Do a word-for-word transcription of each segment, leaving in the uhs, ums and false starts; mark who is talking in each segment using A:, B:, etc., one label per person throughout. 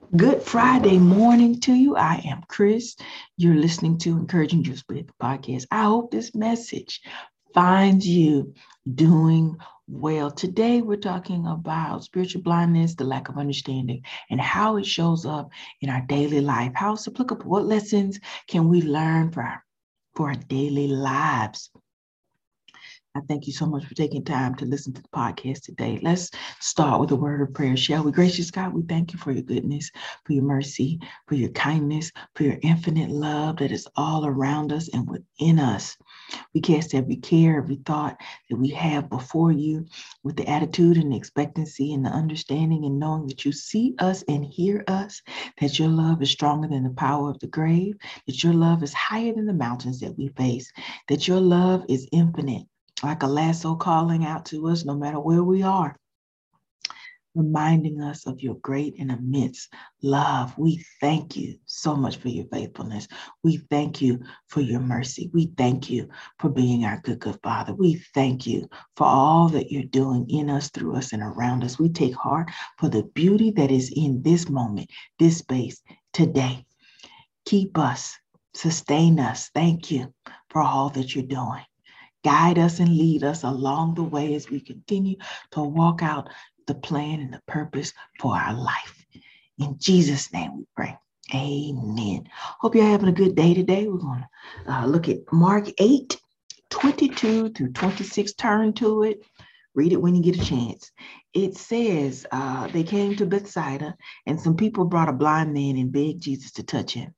A: Good Friday morning to you. I am Chris. You're listening to Encouraging You Spirit podcast. I hope this message finds you doing well. Today, we're talking about spiritual blindness, the lack of understanding, and how it shows up in our daily life. How it's applicable. What lessons can we learn for our, for our daily lives? I thank you so much for taking time to listen to the podcast today. Let's start with a word of prayer, shall we? Gracious God, we thank you for your goodness, for your mercy, for your kindness, for your infinite love that is all around us and within us. We cast every care, every thought that we have before you with the attitude and the expectancy and the understanding and knowing that you see us and hear us, that your love is stronger than the power of the grave, that your love is higher than the mountains that we face, that your love is infinite, like a lasso calling out to us no matter where we are, reminding us of your great and immense love. We thank you so much for your faithfulness. We thank you for your mercy. We thank you for being our good, good Father. We thank you for all that you're doing in us, through us, and around us. We take heart for the beauty that is in this moment, this space, today. Keep us, sustain us. Thank you for all that you're doing. Guide us and lead us along the way as we continue to walk out the plan and the purpose for our life. In Jesus' name we pray. Amen. Hope you're having a good day today. We're going to uh, look at Mark eight, twenty-two through twenty-six. Turn to it. Read it when you get a chance. It says uh, they came to Bethsaida, and some people brought a blind man and begged Jesus to touch him.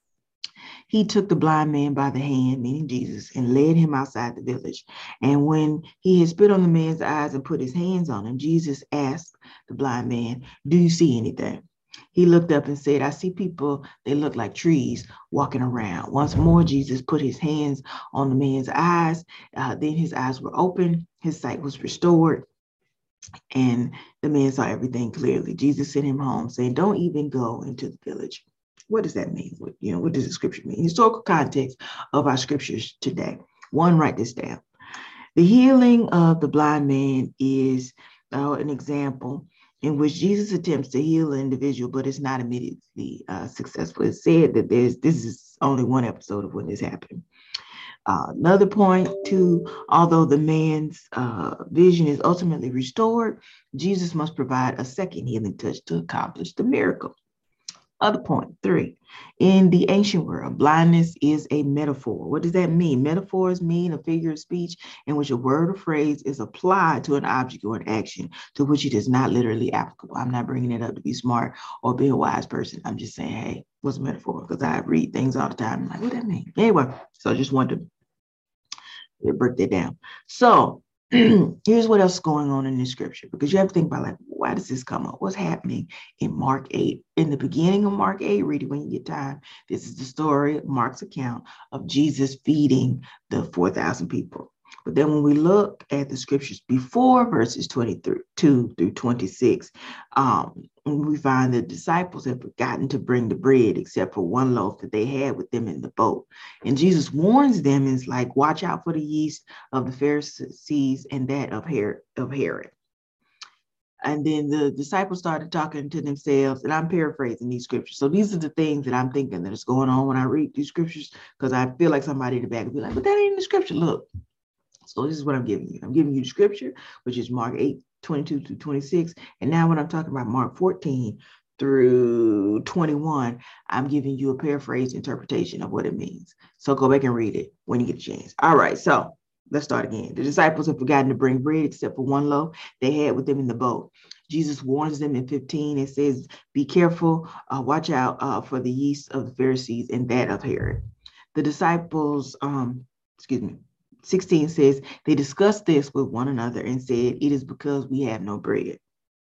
A: He took the blind man by the hand, meaning Jesus, and led him outside the village. And when he had spit on the man's eyes and put his hands on him, Jesus asked the blind man, "Do you see anything?" He looked up and said, "I see people, they look like trees walking around." Once more, Jesus put his hands on the man's eyes. Uh, then his eyes were open. His sight was restored. And the man saw everything clearly. Jesus sent him home, saying, "Don't even go into the village." What does that mean? What, you know, what does the scripture mean? Historical context of our scriptures today. One, write this down. The healing of the blind man is uh, an example in which Jesus attempts to heal an individual, but it's not immediately uh, successful. It's said that there's this is only one episode of when this happened. Uh, another point, too, although the man's uh, vision is ultimately restored, Jesus must provide a second healing touch to accomplish the miracle. Other point, three, in the ancient world, blindness is a metaphor. What does that mean? Metaphors mean a figure of speech in which a word or phrase is applied to an object or an action to which it is not literally applicable. I'm not bringing it up to be smart or be a wise person. I'm just saying, hey, what's a metaphor? Because I read things all the time. I'm like, what does that mean? Anyway, so I just wanted to break that down. So here's what else is going on in this scripture, because you have to think about, like, why does this come up? What's happening in Mark eight? In the beginning of Mark eight, read it when you get time. This is the story, Mark's account of Jesus feeding the four thousand people. But then when we look at the scriptures before verses twenty-two through twenty-six, um, we find the disciples have forgotten to bring the bread except for one loaf that they had with them in the boat. And Jesus warns them, and it's like, watch out for the yeast of the Pharisees and that of Herod. And then the disciples started talking to themselves, and I'm paraphrasing these scriptures. So these are the things that I'm thinking that is going on when I read these scriptures, because I feel like somebody in the back will be like, but that ain't in the scripture. Look. So this is what I'm giving you. I'm giving you the scripture, which is Mark eight, twenty-two to twenty-six. And now when I'm talking about Mark fourteen through twenty-one, I'm giving you a paraphrased interpretation of what it means. So go back and read it when you get a chance. All right, so let's start again. The disciples have forgotten to bring bread except for one loaf they had with them in the boat. Jesus warns them in fifteen and says, be careful, uh, watch out uh, for the yeast of the Pharisees and that of Herod. The disciples, um, excuse me, sixteen says, they discussed this with one another and said, it is because we have no bread.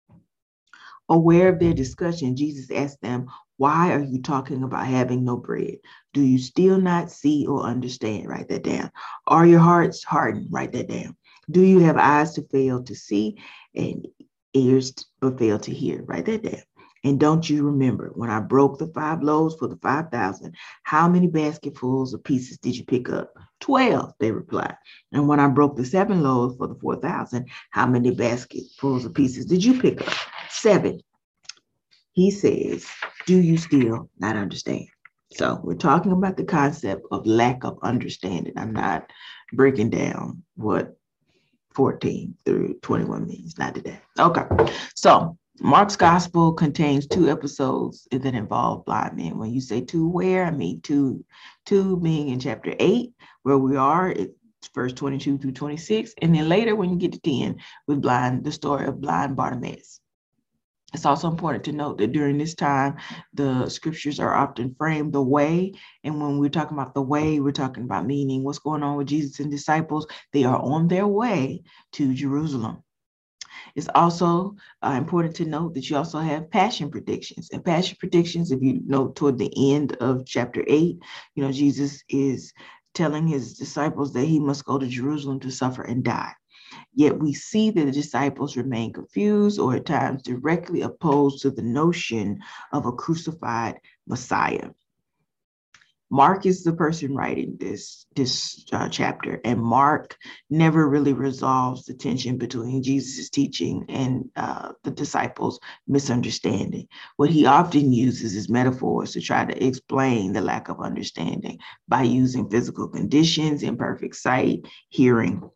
A: Aware of their discussion, Jesus asked them, why are you talking about having no bread? Do you still not see or understand? Write that down. Are your hearts hardened? Write that down. Do you have eyes to fail to see and ears but fail to hear? Write that down. And don't you remember when I broke the five loaves for the five thousand, how many basketfuls of pieces did you pick up? Twelve, they replied. And when I broke the seven loaves for the four thousand, how many basketfuls of pieces did you pick up? Seven. He says, do you still not understand? So we're talking about the concept of lack of understanding. I'm not breaking down what fourteen through twenty-one means, not today. Okay. So Mark's gospel contains two episodes that involve blind men. When you say two, where? I mean two, two being in chapter eight, where we are, it's verse twenty-two through twenty-six. And then later when you get to ten, with blind, the story of blind Bartimaeus. It's also important to note that during this time, the scriptures are often framed the way. And when we're talking about the way, we're talking about meaning what's going on with Jesus and disciples. They are on their way to Jerusalem. It's also uh, important to note that you also have passion predictions. And passion predictions, if you know toward the end of chapter eight, you know, Jesus is telling his disciples that he must go to Jerusalem to suffer and die. Yet we see that the disciples remain confused or at times directly opposed to the notion of a crucified Messiah. Mark is the person writing this, this uh, chapter, and Mark never really resolves the tension between Jesus' teaching and uh, the disciples' misunderstanding. What he often uses is metaphors to try to explain the lack of understanding by using physical conditions, imperfect sight, hearing.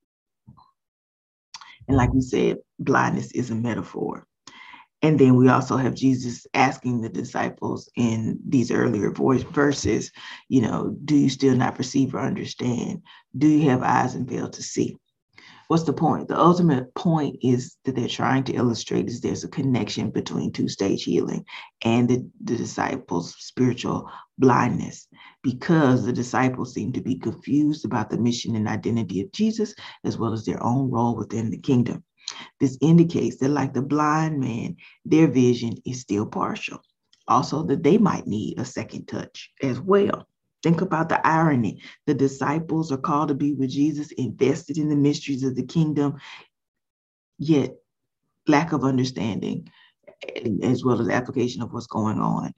A: And like we said, blindness is a metaphor. And then we also have Jesus asking the disciples in these earlier voice verses, you know, do you still not perceive or understand? Do you have eyes and fail to see? What's the point? The ultimate point is that they're trying to illustrate is there's a connection between two-stage healing and the, the disciples' spiritual blindness, because the disciples seem to be confused about the mission and identity of Jesus, as well as their own role within the kingdom. This indicates that, like the blind man, their vision is still partial. Also, that they might need a second touch as well. Think about the irony. The disciples are called to be with Jesus, invested in the mysteries of the kingdom, yet lack of understanding, as well as application of what's going on,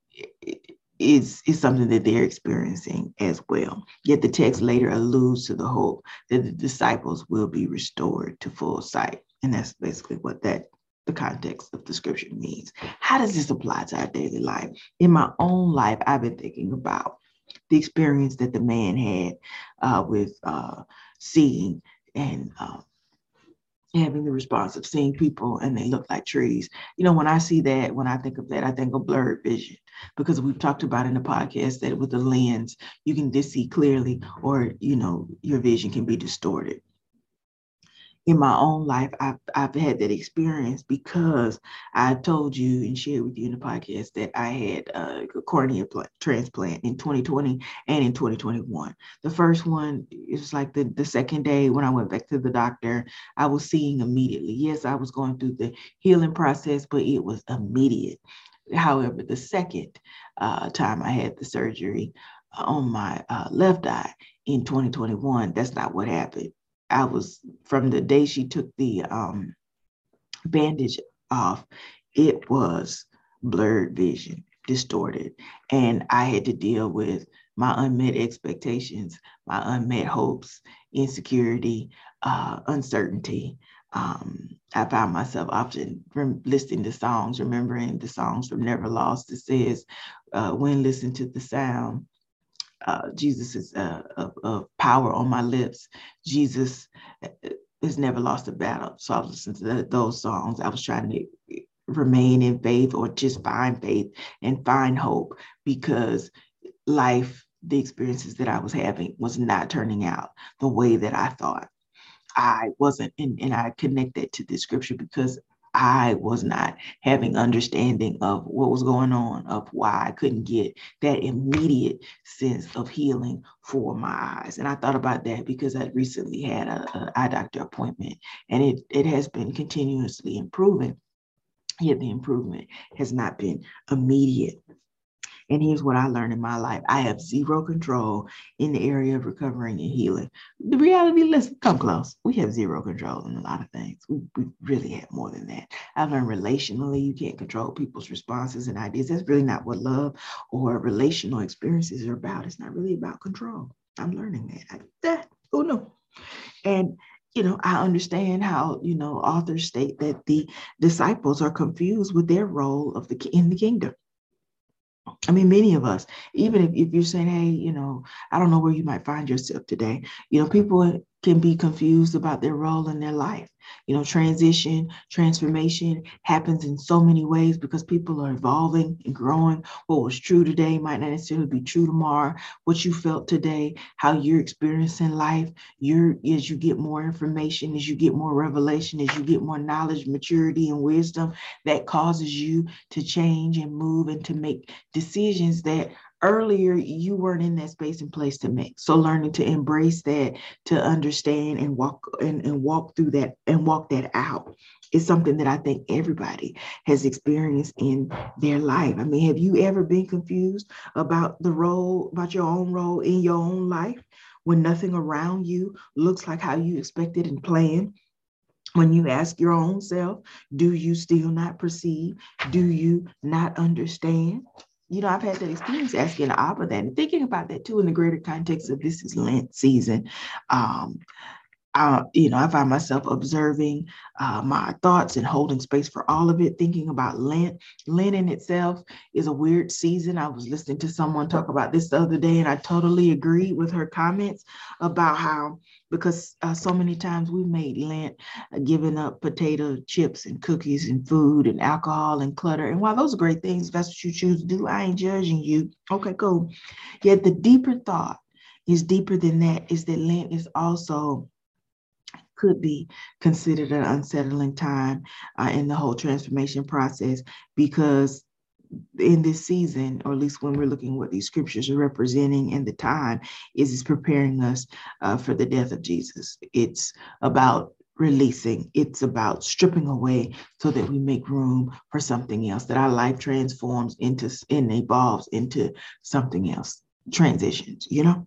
A: is, is something that they're experiencing as well. Yet the text later alludes to the hope that the disciples will be restored to full sight. And that's basically what that the context of the scripture means. How does this apply to our daily life? In my own life, I've been thinking about the experience that the man had uh, with uh, seeing and uh, having the response of seeing people and they look like trees. You know, when I see that, when I think of that, I think of blurred vision, because we've talked about in the podcast that with the lens, you can just see clearly, or, you know, your vision can be distorted. In my own life, I've, I've had that experience because I told you and shared with you in the podcast that I had a cornea transplant in twenty twenty and in twenty twenty-one. The first one, it was like the, the second day when I went back to the doctor, I was seeing immediately. Yes, I was going through the healing process, but it was immediate. However, the second uh, time I had the surgery on my uh, left eye in twenty twenty-one, that's not what happened. I was, from the day she took the um, bandage off, it was blurred vision, distorted. And I had to deal with my unmet expectations, my unmet hopes, insecurity, uh, uncertainty. Um, I found myself often listening to songs, remembering the songs from Never Lost that says, uh, when listen to the sound, Uh, Jesus is uh, of, of power on my lips. Jesus has never lost a battle. So I was listening to the, those songs. I was trying to remain in faith, or just find faith and find hope, because life, the experiences that I was having, was not turning out the way that I thought. I wasn't, and, and I connect that to the scripture because I was not having understanding of what was going on, of why I couldn't get that immediate sense of healing for my eyes. And I thought about that because I recently had an eye doctor appointment, and it, it has been continuously improving, yet the improvement has not been immediate. And here's what I learned in my life. I have zero control in the area of recovering and healing. The reality, let's come close. We have zero control in a lot of things. We, we really have more than that. I've learned relationally, you can't control people's responses and ideas. That's really not what love or relational experiences are about. It's not really about control. I'm learning that. I, that oh no. And you know, I understand how, you know, authors state that the disciples are confused with their role of the in the kingdom. I mean, many of us, even if, if you're saying, hey, you know, I don't know where you might find yourself today, you know, people can be confused about their role in their life. You know, transition, transformation happens in so many ways because people are evolving and growing. What was true today might not necessarily be true tomorrow. What you felt today, how you're experiencing life, you're as you get more information, as you get more revelation, as you get more knowledge, maturity, and wisdom, that causes you to change and move and to make decisions that earlier you weren't in that space and place to make. So learning to embrace that, to understand and walk and, and walk through that and walk that out is something that I think everybody has experienced in their life. I mean, have you ever been confused about the role, about your own role in your own life when nothing around you looks like how you expected and planned? When you ask your own self, do you still not perceive? Do you not understand? You know, I've had that experience asking Abba that and thinking about that too in the greater context of this is Lent season. Um, uh, you know, I find myself observing uh, my thoughts and holding space for all of it, thinking about Lent. Lent in itself is a weird season. I was listening to someone talk about this the other day, and I totally agree with her comments about how, because uh, so many times we made Lent uh, giving up potato chips and cookies and food and alcohol and clutter. And while those are great things, if that's what you choose to do, I ain't judging you. Okay, cool. Yet the deeper thought is deeper than that, is that Lent is also could be considered an unsettling time uh, in the whole transformation process, because in this season, or at least when we're looking at what these scriptures are representing and the time is, is preparing us uh, for the death of Jesus. It's about releasing. It's about stripping away so that we make room for something else, that our life transforms into and evolves into something else, transitions, you know?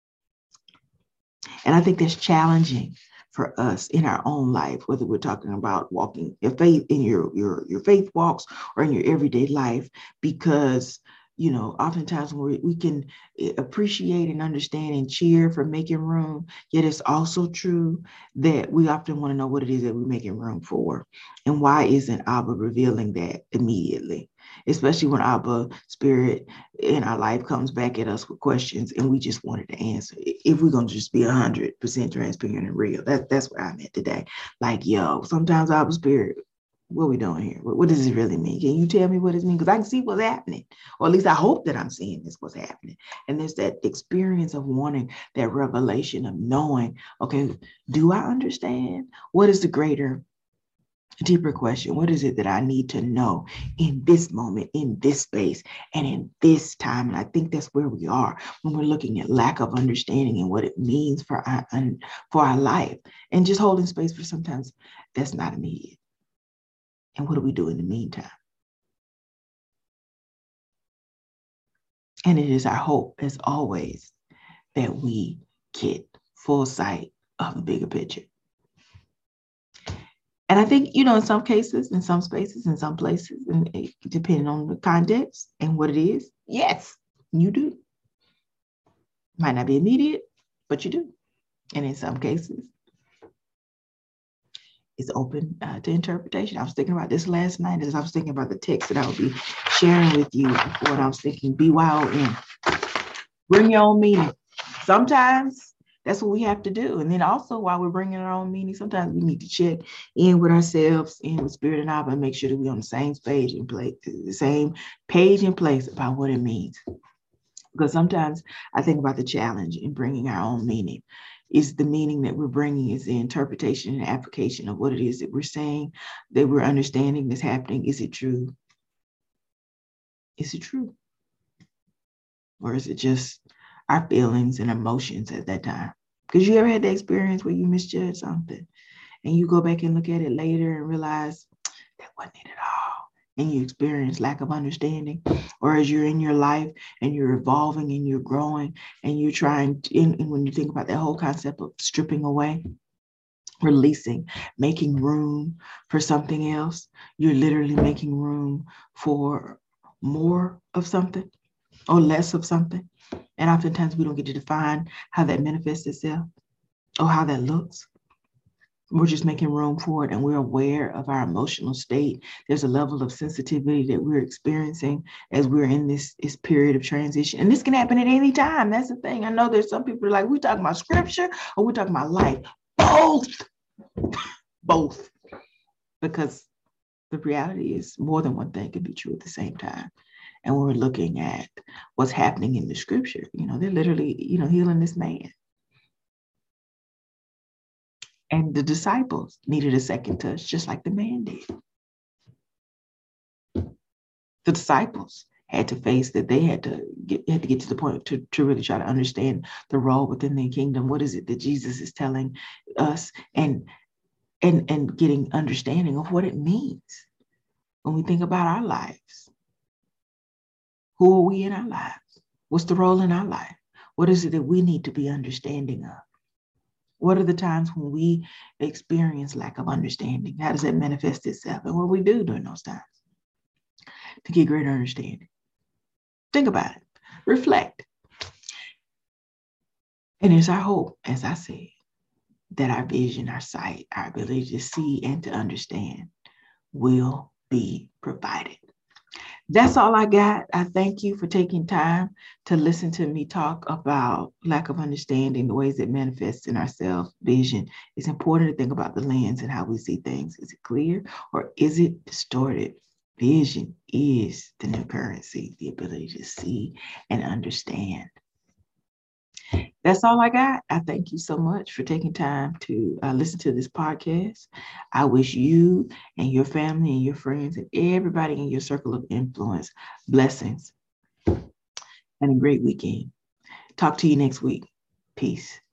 A: And I think that's challenging for us in our own life, whether we're talking about walking your faith in your, your, your faith walks or in your everyday life, because, you know, oftentimes we, we can appreciate and understand and cheer for making room, yet it's also true that we often want to know what it is that we're making room for. And why isn't Abba revealing that immediately? Especially when Abba spirit in our life comes back at us with questions and we just wanted to answer. If we're going to just be one hundred percent transparent and real, that, that's where I'm at today. Like, yo, sometimes Abba spirit, what are we doing here? What, what does it really mean? Can you tell me what it means? Because I can see what's happening, or at least I hope that I'm seeing this what's happening. And there's that experience of wanting that revelation of knowing, okay, do I understand? What is the greater, deeper question? What is it that I need to know in this moment, in this space, and in this time? And I think that's where we are when we're looking at lack of understanding and what it means for our, for our life, and just holding space for sometimes that's not immediate. And what do we do in the meantime? And it is our hope, as always, that we get full sight of the bigger picture. And I think, you know, in some cases, in some spaces, in some places, and depending on the context and what it is, yes, you do. Might not be immediate, but you do. And in some cases, it's open uh, to interpretation. I was thinking about this last night as I was thinking about the text that I would be sharing with you. What I was thinking, B Y O N. Bring your own meaning. Sometimes that's what we have to do. And then also, while we're bringing our own meaning, sometimes we need to check in with ourselves, in with Spirit and Abba, and make sure that we're on the same page and place, the same page and place about what it means. Because sometimes I think about the challenge in bringing our own meaning. Is the meaning that we're bringing, is the interpretation and application of what it is that we're saying, that we're understanding that's happening. Is it true? Is it true? Or is it just our feelings and emotions at that time? Because you ever had the experience where you misjudge something and you go back and look at it later and realize that wasn't it at all, and you experience lack of understanding? Or as you're in your life and you're evolving and you're growing and you're trying to, and, and when you think about that whole concept of stripping away, releasing, making room for something else, you're literally making room for more of something or less of something. And oftentimes we don't get to define how that manifests itself or how that looks. We're just making room for it, and we're aware of our emotional state. There's a level of sensitivity that we're experiencing as we're in this, this period of transition. And this can happen at any time. That's the thing. I know there's some people like, we talking about scripture or we talking about life. Both. Both. Because the reality is more than one thing can be true at the same time. And when we're looking at what's happening in the scripture, you know, they're literally, you know, healing this man. And the disciples needed a second touch, just like the man did. The disciples had to face that they had to get had to get to the point to, to really try to understand the role within the kingdom. What is it that Jesus is telling us, and and and getting understanding of what it means when we think about our lives. Who are we in our lives? What's the role in our life? What is it that we need to be understanding of? What are the times when we experience lack of understanding? How does that manifest itself? And what do we do during those times to get greater understanding? Think about it. Reflect. And it's our hope, as I said, that our vision, our sight, our ability to see and to understand will be provided. That's all I got. I thank you for taking time to listen to me talk about lack of understanding, the ways it manifests in ourselves, vision. It's important to think about the lens and how we see things. Is it clear or is it distorted? Vision is the new currency, the ability to see and understand. That's all I got. I thank you so much for taking time to uh, listen to this podcast. I wish you and your family and your friends and everybody in your circle of influence blessings and a great weekend. Talk to you next week. Peace.